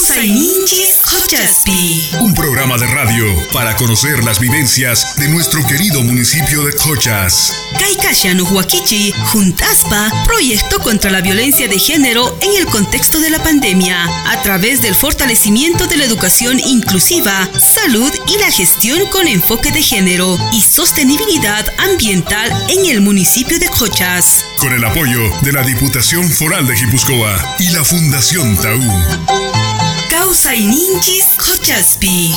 Kawsayninchis Cochaspi. Un programa de radio para conocer las vivencias de nuestro querido municipio de Cochas. Kaikashanu Huaquichi, Juntaspa, proyecto contra la violencia de género en el contexto de la pandemia, a través del fortalecimiento de la educación inclusiva, salud y la gestión con enfoque de género y sostenibilidad ambiental en el municipio de Cochas. Con el apoyo de la Diputación Foral de Guipúzcoa y la Fundación TAU. Kawsayninchis Cochaspi.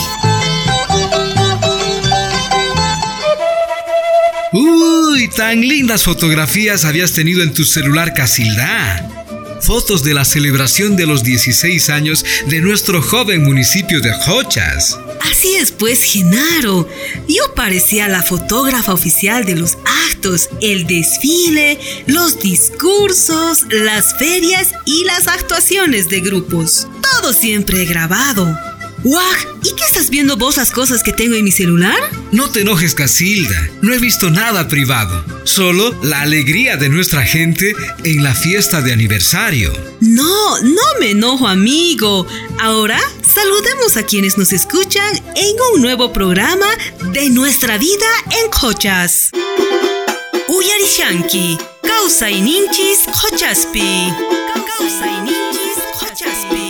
¡Uy! Tan lindas fotografías habías tenido en tu celular, Casilda. Fotos de la celebración de los 16 años de nuestro joven municipio de Cochas. Así es pues, Genaro. Yo parecía la fotógrafa oficial de los actos, el desfile, los discursos, las ferias y las actuaciones de grupos. Todo siempre grabado. ¡Guau! ¿Y qué estás viendo vos las cosas que tengo en mi celular? No te enojes, Casilda. No he visto nada privado. Solo la alegría de nuestra gente en la fiesta de aniversario. No me enojo, amigo. Ahora saludemos a quienes nos escuchan en un nuevo programa de Nuestra Vida en Cochas. Uyarishanki, Kawsayninchis Cochaspi. Kawsayninchis Cochaspi.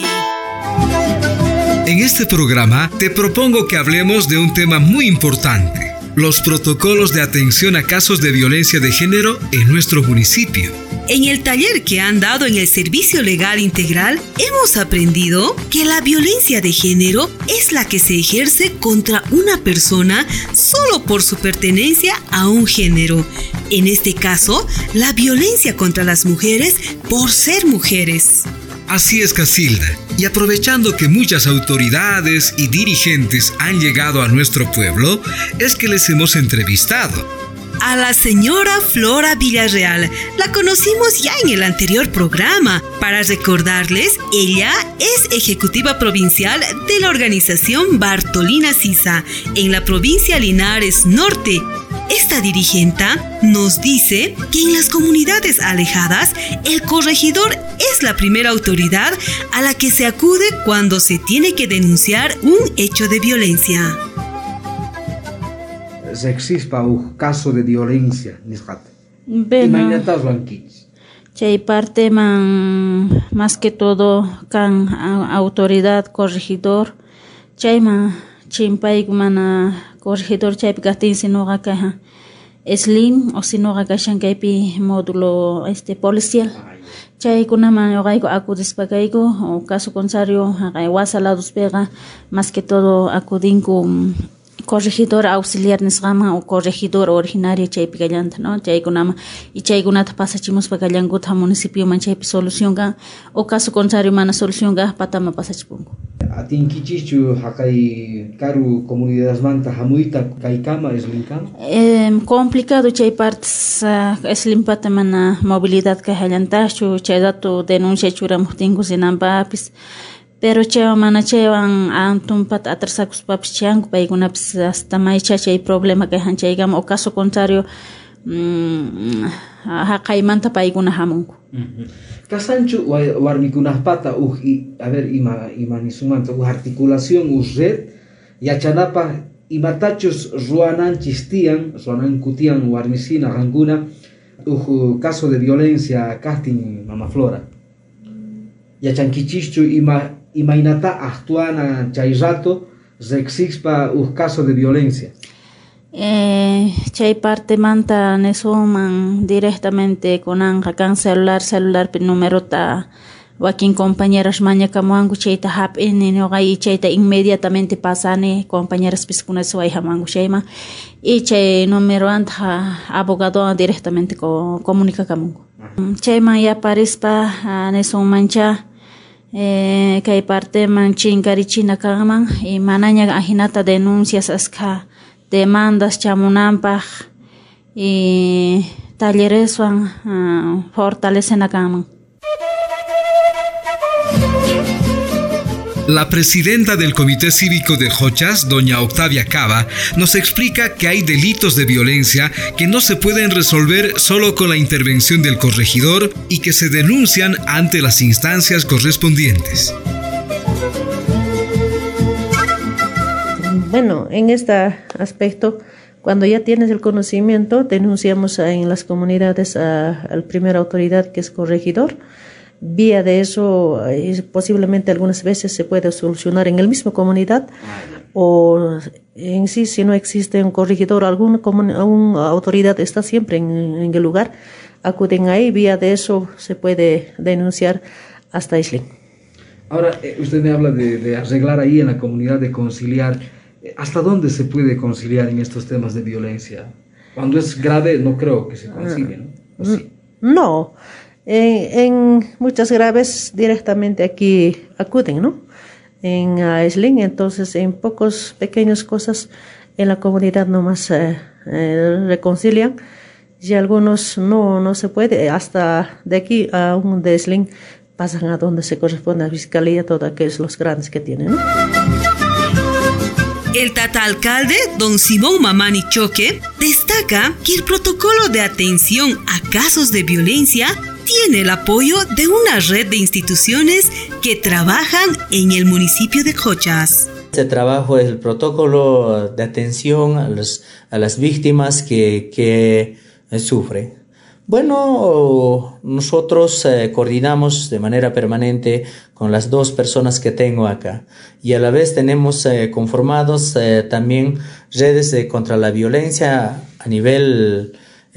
En este programa te propongo que hablemos de un tema muy importante: los protocolos de atención a casos de violencia de género en nuestro municipio. En el taller que han dado en el Servicio Legal Integral, hemos aprendido que la violencia de género es la que se ejerce contra una persona solo por su pertenencia a un género. En este caso, la violencia contra las mujeres por ser mujeres. Así es, Casilda. Y aprovechando que muchas autoridades y dirigentes han llegado a nuestro pueblo, es que les hemos entrevistado a la señora Flora Villarreal. La conocimos ya en el anterior programa. Para recordarles, ella es ejecutiva provincial de la organización Bartolina Sisa en la provincia Linares Norte. Esta dirigenta nos dice que en las comunidades alejadas, el corregidor es la primera autoridad a la que se acude cuando se tiene que denunciar un hecho de violencia. Se existe un caso de violencia, Chay parte más que todo can autoridad corregidor chayma chimpay mana corregidor chay gatin sinoga caja slim o sinoga kashan kaypi módulo policial chay kunama yogayko acudis pagayko o caso contrario wasa lados pega más que todo acudinko corregidor auxiliar nisgama o corregidor originario chaypi gallanta, ¿no? Chaykunama y chaykunata pasachimos pa gallanguta municipio man chaypi solución ga o caso contrario mana solución ga patama pasachipungo. Atinkichichu hakay karu comunidades manta hamuita kaykama eslinkama. Complicado chay partes eslimpata mana movilidad ka hallantachu chay dato denuncia churamutingo sinampapis. Pero chewa mana chewan antumpat atrasakus papis changu paykunapis hasta maycha chay problema kay hanchaygama o caso contrario haqaymanta paykuna hamunku. Kasanchu warmikunapata a ver imanisumanta articulación red yachanapa imatachus ruananchis ruanankutian warmisina rankuna caso de violencia casting Mama Flora. Yachankichichu imainata actuana chay rato se exixpa un caso de violencia. Chay parte manta nesuman directamente con can celular número ta wakin compañeras maña kamuangu chayta hap no gai chayta inmediatamente pasane compañeras piskuna suay hamangu chayma y chay número anta abogado directamente comunica kamungu. Chayma ya parispa nesumancha kay parte manchin karichina kagaman y manaña ahinata denuncias aska demandas chamunampa y talleres van fortalecen akaman. La presidenta del Comité Cívico de Cochas, doña Octavia Cava, nos explica que hay delitos de violencia que no se pueden resolver solo con la intervención del corregidor y que se denuncian ante las instancias correspondientes. Bueno, en este aspecto, cuando ya tienes el conocimiento, denunciamos en las comunidades a la primera autoridad, que es corregidor. Vía de eso, posiblemente algunas veces se puede solucionar en la misma comunidad, o en sí, si no existe un corregidor, alguna autoridad está siempre en el lugar, acuden ahí, vía de eso se puede denunciar hasta Islín. Ahora, usted me habla de arreglar ahí en la comunidad, de conciliar. ¿Hasta dónde se puede conciliar en estos temas de violencia? Cuando es grave, no creo que se concilie, ¿no? ¿O sí? No. En muchas graves directamente aquí acuden, ¿no? En Islín, entonces en pocos pequeñas cosas en la comunidad nomás reconcilian, y algunos no se puede, hasta de aquí a un de Islín pasan a donde se corresponde a la fiscalía, todos aquellos los grandes que tienen, ¿no? El tataalcalde, don Simón Mamani Choque, destaca que el protocolo de atención a casos de violencia tiene el apoyo de una red de instituciones que trabajan en el municipio de Jochas. Este trabajo es el protocolo de atención a las víctimas que sufren. Bueno, nosotros coordinamos de manera permanente con las dos personas que tengo acá, y a la vez tenemos conformados también redes contra la violencia a nivel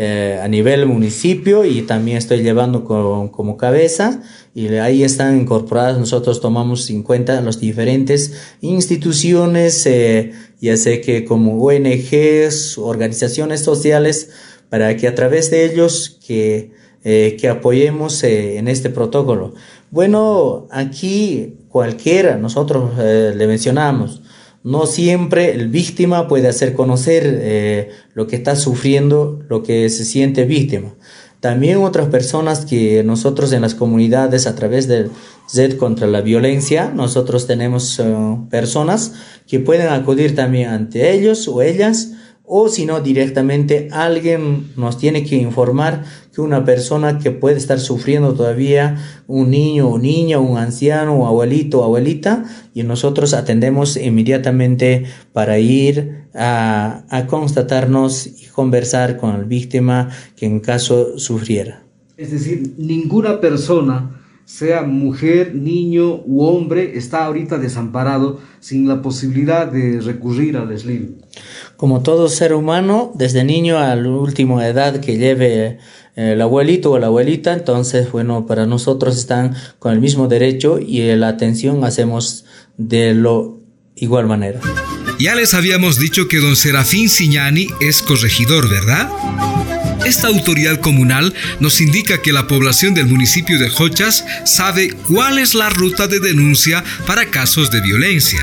municipio, y también estoy llevando como cabeza, y ahí están incorporadas. Nosotros tomamos en cuenta las diferentes instituciones, ya sé que como ONGs, organizaciones sociales, para que a través de ellos que apoyemos en este protocolo. Bueno, aquí cualquiera, nosotros le mencionamos, no siempre el víctima puede hacer conocer lo que está sufriendo, lo que se siente víctima. También otras personas que nosotros en las comunidades, a través del Red contra la Violencia, nosotros tenemos personas que pueden acudir también ante ellos o ellas, o si no, directamente alguien nos tiene que informar que una persona que puede estar sufriendo todavía, un niño o niña, un anciano o abuelito o abuelita, y nosotros atendemos inmediatamente para ir a constatarnos y conversar con la víctima que en caso sufriera. Es decir, ninguna persona, sea mujer, niño u hombre, está ahorita desamparado sin la posibilidad de recurrir al SLIM. Como todo ser humano, desde niño a la última edad que lleve el abuelito o la abuelita, entonces, bueno, para nosotros están con el mismo derecho, y la atención hacemos de lo igual manera. Ya les habíamos dicho que don Serafín Siñani es corregidor, ¿verdad? Esta autoridad comunal nos indica que la población del municipio de Jochas sabe cuál es la ruta de denuncia para casos de violencia.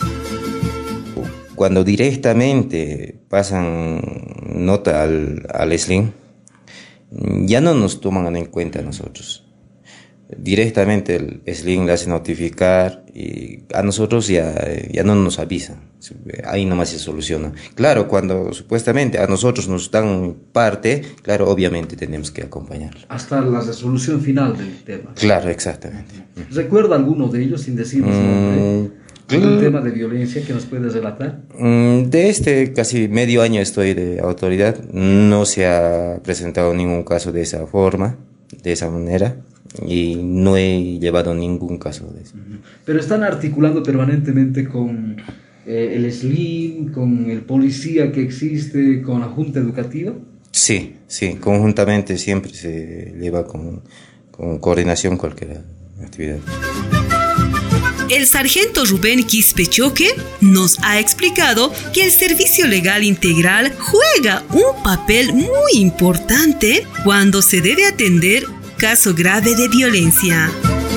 Cuando directamente pasan nota al SLIM, ya no nos toman en cuenta a nosotros. Directamente el SLIM le hace notificar, y a nosotros ya no nos avisan. Ahí nomás se soluciona. Claro, cuando supuestamente a nosotros nos dan parte, claro, obviamente tenemos que acompañarlo. Hasta la resolución final del tema. Claro, exactamente. ¿Recuerda alguno de ellos, sin decirnos nombre? ¿Un tema de violencia que nos puedes relatar? De casi medio año estoy de autoridad, no se ha presentado ningún caso de esa forma, de esa manera, y no he llevado ningún caso de eso. Pero están articulando permanentemente con el SLIM, con el policía que existe, con la Junta Educativa. Sí, conjuntamente siempre se lleva con coordinación cualquier actividad. El sargento Rubén Quispechoque nos ha explicado que el Servicio Legal Integral juega un papel muy importante cuando se debe atender caso grave de violencia.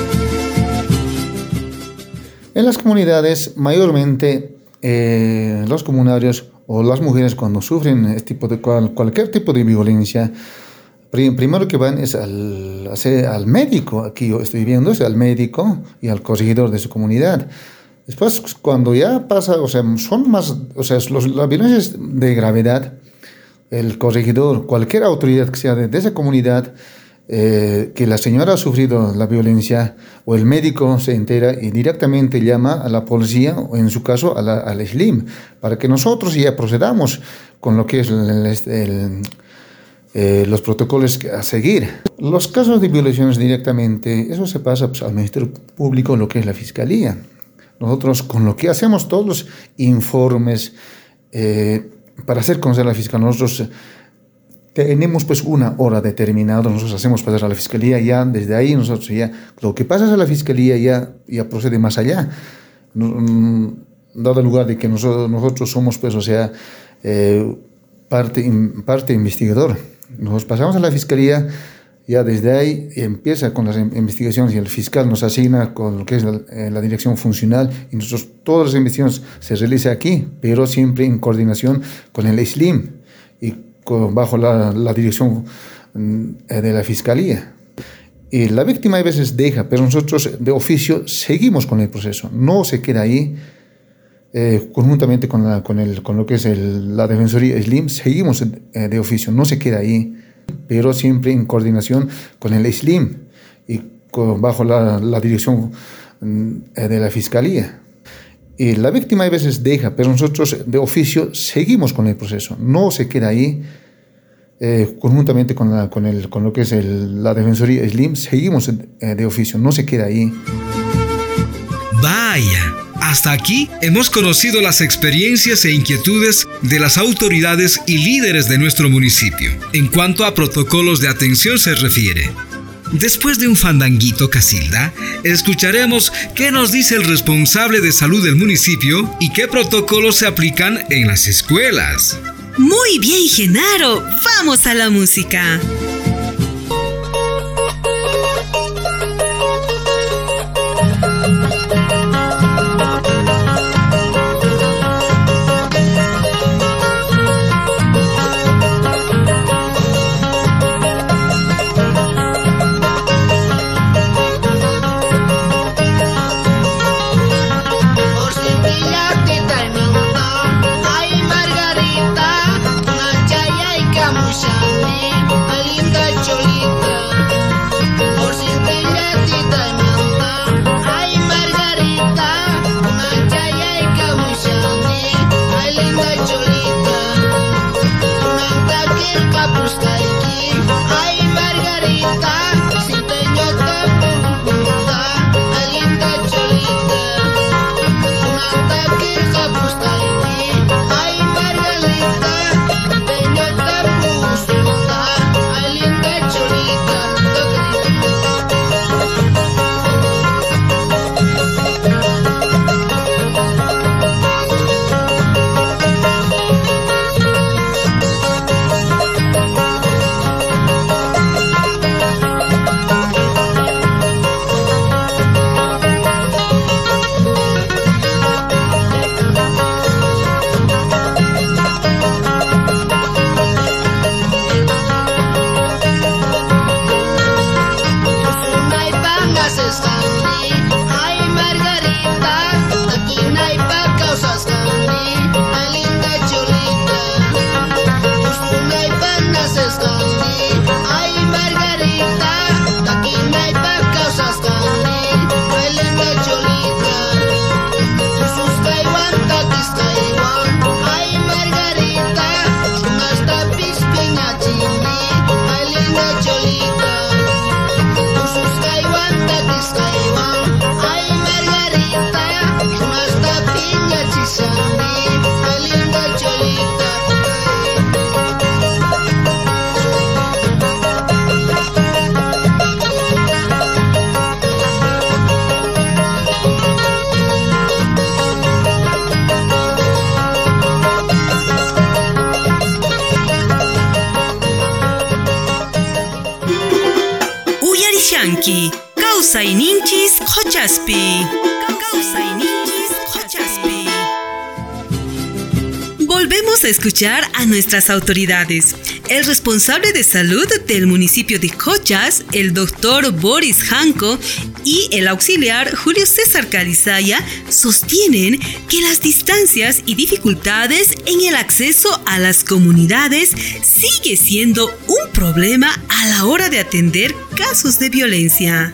En las comunidades, mayormente los comunarios o las mujeres, cuando sufren este tipo de cualquier tipo de violencia, primero que van es al médico. Aquí yo estoy viendo es al médico y al corregidor de su comunidad. Después, cuando ya pasa, son más, las violencias de gravedad, el corregidor, cualquier autoridad que sea de esa comunidad, que la señora ha sufrido la violencia, o el médico se entera y directamente llama a la policía, o en su caso al SLIM, para que nosotros ya procedamos con lo que es los protocolos a seguir. Los casos de violaciones directamente, eso se pasa pues, al Ministerio Público, lo que es la Fiscalía. Nosotros con lo que hacemos todos los informes para hacer conocer a la Fiscalía, nosotros tenemos pues una hora determinada, nosotros hacemos pasar a la Fiscalía, ya desde ahí nosotros ya, lo que pasa a la Fiscalía ya procede más allá, dado lugar de que nosotros somos pues, o sea, parte investigador. Nos pasamos a la Fiscalía, ya desde ahí empieza con las investigaciones y el fiscal nos asigna con lo que es la dirección funcional y nosotros todas las investigaciones se realizan aquí, pero siempre en coordinación con el SLIM y bajo la dirección de la Fiscalía. Y la víctima a veces deja, pero nosotros de oficio seguimos con el proceso, no se queda ahí. Conjuntamente con lo que es la Defensoría SLIM, seguimos de oficio, no se queda ahí, pero siempre en coordinación con el SLIM y bajo la dirección de la Fiscalía. Y la víctima a veces deja, pero nosotros de oficio seguimos con el proceso, no se queda ahí. Conjuntamente con lo que es la Defensoría SLIM, seguimos de oficio, no se queda ahí. Vaya, hasta aquí hemos conocido las experiencias e inquietudes de las autoridades y líderes de nuestro municipio en cuanto a protocolos de atención se refiere. Después de un fandanguito Casilda, escucharemos qué nos dice el responsable de salud del municipio y qué protocolos se aplican en las escuelas. Muy bien, Genaro, vamos a la música. Kausayninchis Qochaspi. Volvemos Vamos a escuchar a nuestras autoridades. El responsable de salud del municipio de Cochas, el doctor Boris Janko, y el auxiliar Julio César Calizaya sostienen que las distancias y dificultades en el acceso a las comunidades sigue siendo un problema a la hora de atender casos de violencia.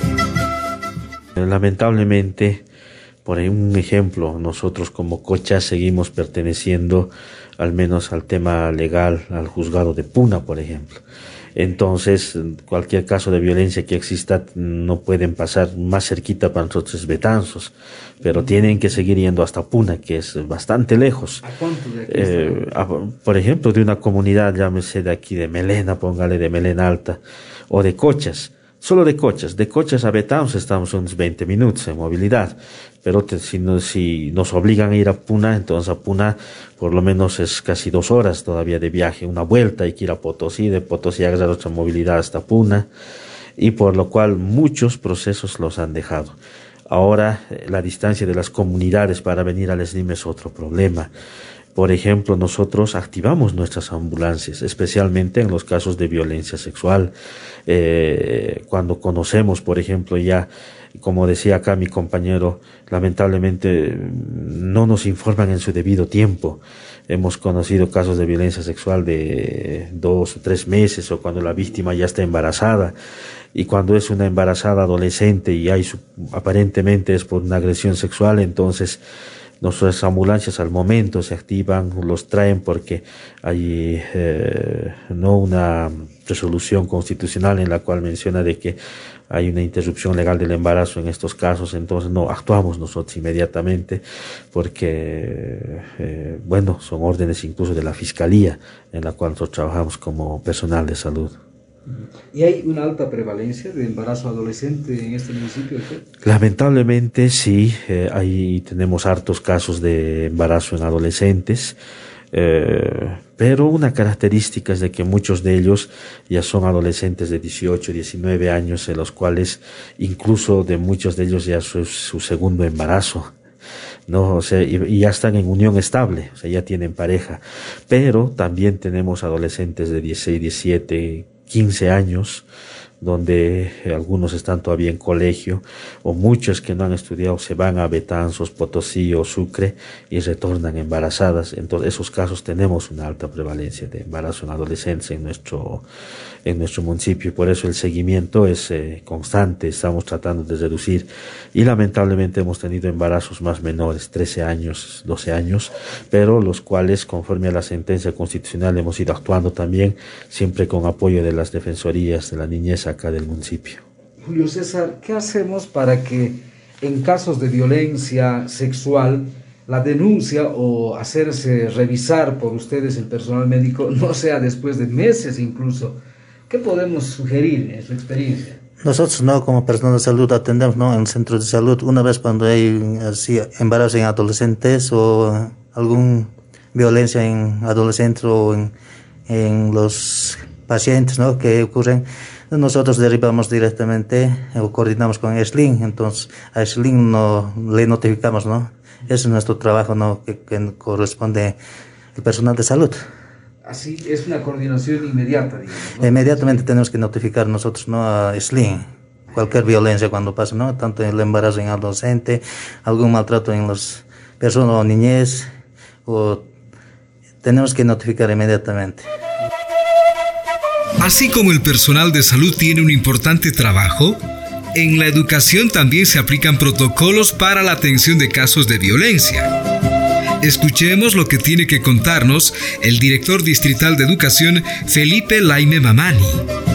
Lamentablemente, por un ejemplo, nosotros como Cochas seguimos perteneciendo al menos al tema legal, al juzgado de Puna, por ejemplo. Entonces, cualquier caso de violencia que exista no pueden pasar más cerquita para nosotros Betanzos, pero tienen que seguir yendo hasta Puna, que es bastante lejos. ¿A cuánto de aquí por ejemplo, de una comunidad, llámese de aquí de Melena, póngale de Melena Alta, o de Cochas. Solo de Cochas a Betanzos estamos unos 20 minutos en movilidad, pero si nos obligan a ir a Puna, entonces a Puna por lo menos es casi 2 horas todavía de viaje, una vuelta, hay que ir a Potosí, de Potosí agarrar otra movilidad hasta Puna, y por lo cual muchos procesos los han dejado. Ahora la distancia de las comunidades para venir al SLIM es otro problema. Por ejemplo, nosotros activamos nuestras ambulancias, especialmente en los casos de violencia sexual. Cuando conocemos, por ejemplo, ya, como decía acá mi compañero, lamentablemente no nos informan en su debido tiempo. Hemos conocido casos de violencia sexual de 2 o 3 meses, o cuando la víctima ya está embarazada. Y cuando es una embarazada adolescente y aparentemente es por una agresión sexual, entonces nuestras ambulancias al momento se activan, los traen porque hay no una resolución constitucional en la cual menciona de que hay una interrupción legal del embarazo en estos casos, entonces no actuamos nosotros inmediatamente porque, son órdenes incluso de la Fiscalía en la cual nosotros trabajamos como personal de salud. ¿Y hay una alta prevalencia de embarazo adolescente en este municipio? Lamentablemente sí, ahí tenemos hartos casos de embarazo en adolescentes, pero una característica es de que muchos de ellos ya son adolescentes de 18, 19 años, en los cuales incluso de muchos de ellos ya es su segundo embarazo. No, o sea, y ya están en unión estable, o sea, ya tienen pareja, pero también tenemos adolescentes de 16, 17, 15 años, donde algunos están todavía en colegio, o muchos que no han estudiado se van a Betanzos, Potosí o Sucre y retornan embarazadas. Entonces, esos casos tenemos una alta prevalencia de embarazo en adolescentes en nuestro municipio, y por eso el seguimiento es constante, estamos tratando de reducir, y lamentablemente hemos tenido embarazos más menores, 13 años, 12 años, pero los cuales, conforme a la sentencia constitucional, hemos ido actuando también, siempre con apoyo de las defensorías de la niñez acá del municipio. Julio César, ¿qué hacemos para que en casos de violencia sexual la denuncia o hacerse revisar por ustedes, el personal médico, no sea después de meses incluso? ¿Qué podemos sugerir en su experiencia? Nosotros como personal de salud atendemos en el centro de salud una vez cuando hay embarazo en adolescentes o alguna violencia en adolescentes o en los pacientes que ocurren. Nosotros derivamos directamente o coordinamos con SLIN, entonces a SLIN le notificamos, ese es nuestro trabajo, que corresponde al personal de salud. Así es una coordinación inmediata, digamos, ¿no? Inmediatamente tenemos que notificar nosotros, a SLIN, cualquier violencia cuando pasa, tanto el embarazo en adolescente, algún maltrato en las personas o niñez, tenemos que notificar inmediatamente. Así como el personal de salud tiene un importante trabajo, en la educación también se aplican protocolos para la atención de casos de violencia. Escuchemos lo que tiene que contarnos el director distrital de educación, Felipe Laime Mamani.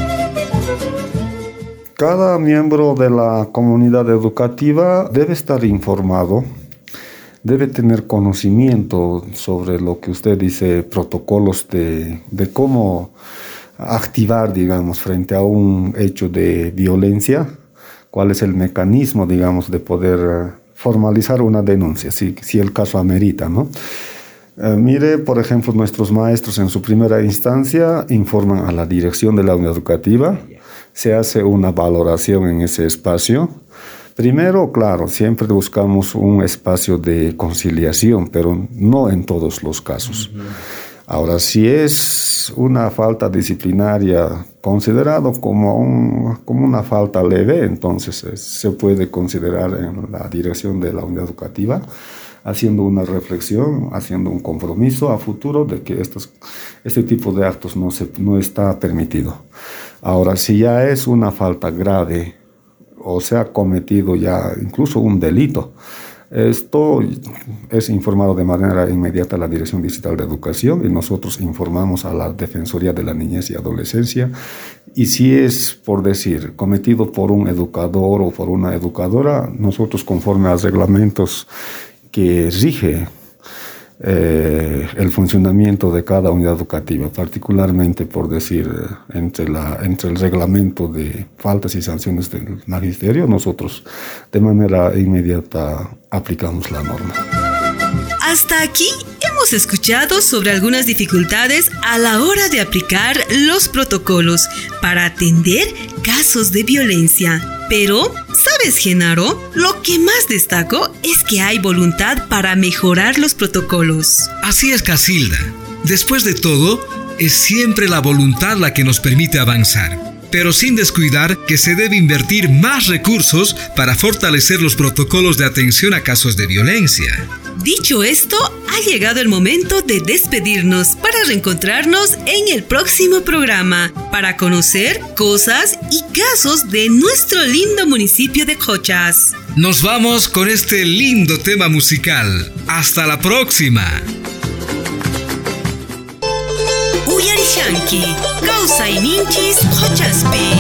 Cada miembro de la comunidad educativa debe estar informado, debe tener conocimiento sobre lo que usted dice, protocolos de cómo activar, digamos, frente a un hecho de violencia, cuál es el mecanismo, digamos, de poder formalizar una denuncia, si el caso amerita, Mire, por ejemplo, nuestros maestros en su primera instancia informan a la dirección de la unidad educativa, se hace una valoración en ese espacio, Primero, claro, siempre buscamos un espacio de conciliación, pero no en todos los casos. Ahora, si es una falta disciplinaria considerado como una falta leve, entonces se puede considerar en la dirección de la unidad educativa, haciendo una reflexión, haciendo un compromiso a futuro de que este tipo de actos no está permitido. Ahora, si ya es una falta grave o se ha cometido ya incluso un delito, esto es informado de manera inmediata a la Dirección Distrital de Educación y nosotros informamos a la Defensoría de la Niñez y Adolescencia. Y si es, por decir, cometido por un educador o por una educadora, nosotros, conforme a los reglamentos que rige el funcionamiento de cada unidad educativa, particularmente, por decir, entre el reglamento de faltas y sanciones del magisterio, nosotros de manera inmediata aplicamos la norma. Hasta aquí hemos escuchado sobre algunas dificultades a la hora de aplicar los protocolos para atender casos de violencia. Pero, ¿sabes, Genaro? Lo que más destaco es que hay voluntad para mejorar los protocolos. Así es, Casilda. Después de todo, es siempre la voluntad la que nos permite avanzar, pero sin descuidar que se debe invertir más recursos para fortalecer los protocolos de atención a casos de violencia. Dicho esto, ha llegado el momento de despedirnos para reencontrarnos en el próximo programa para conocer cosas y casos de nuestro lindo municipio de Cochas. Nos vamos con este lindo tema musical. ¡Hasta la próxima! Uyarishanki, Kausayninchis Cochaspi.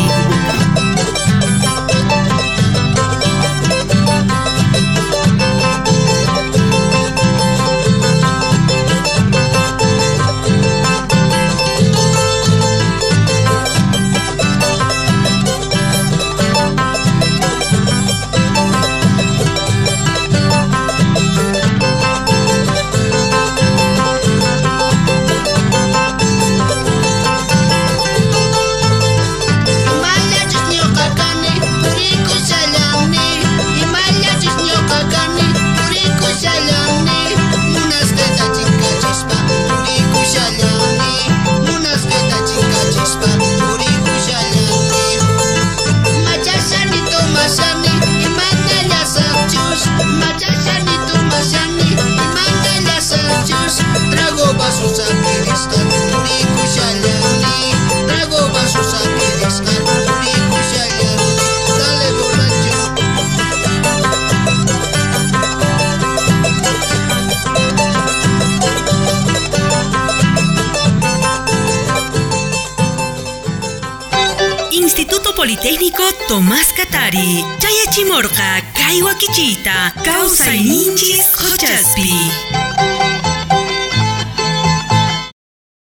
Instituto Politécnico Tomás Katari, Chayachimorqa, Kaiwa Kichita, Kausayninchis Cochaspi.